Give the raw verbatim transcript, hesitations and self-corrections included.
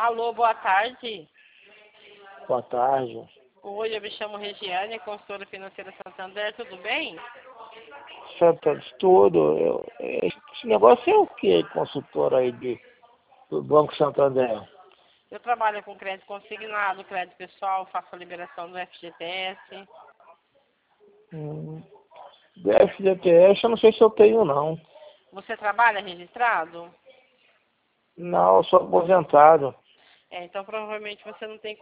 Alô, boa tarde. Boa tarde. Oi, eu me chamo Regiane, consultora financeira Santander, tudo bem? Santa de tudo. Eu, esse negócio é o que, consultor aí de, do Banco Santander? Eu trabalho com crédito consignado, crédito pessoal, faço a liberação do F G T S. Hum, do F G T S eu não sei se eu tenho, não. Você trabalha registrado? Não, eu sou aposentado. É, então provavelmente você não tem